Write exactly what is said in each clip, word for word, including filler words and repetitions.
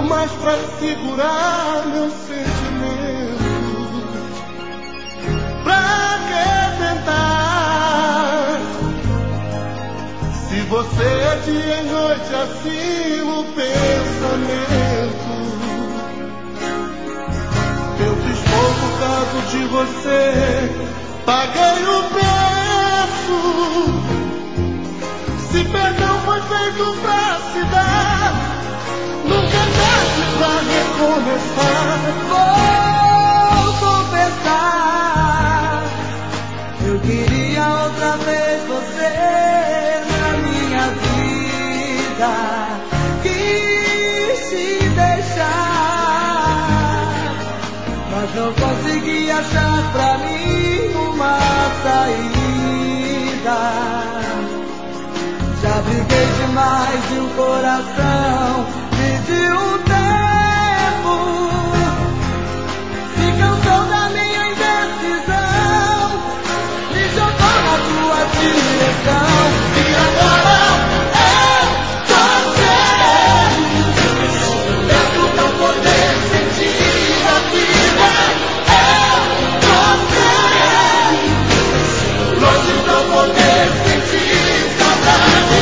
mais pra segurar meu sentimento. Pra que tentar, se você é dia e noite assim no pensamento? Eu fiz pouco caso de você, paguei o preço. Se perdão foi feito pra se dar, nunca é tarde pra recomeçar. Vou confessar, eu queria outra vez você na minha vida. Quis te deixar, mas não consegui achar pra mim uma saída. Já briguei demais e o coração pediu um tempo. Se cansou da minha indecisão, me jogou na tua direção. E agora eu tô certo, perto pra poder sentir a vida. Eu tô certo, longe pra poder sentir saudade.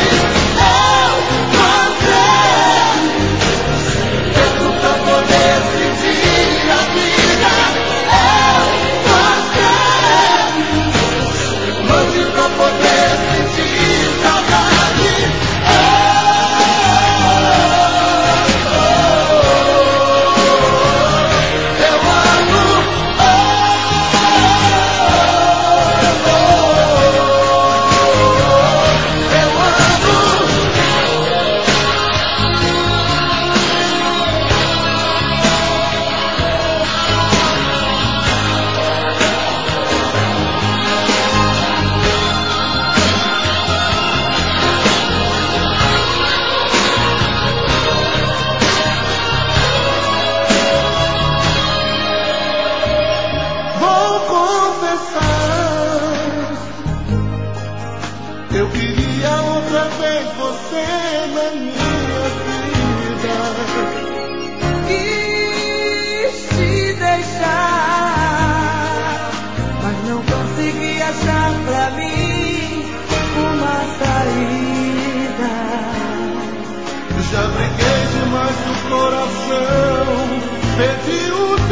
Eu queria outra vez você na minha vida. Quis te deixar, mas não consegui achar pra mim uma saída. Já briguei demais, o coração pediu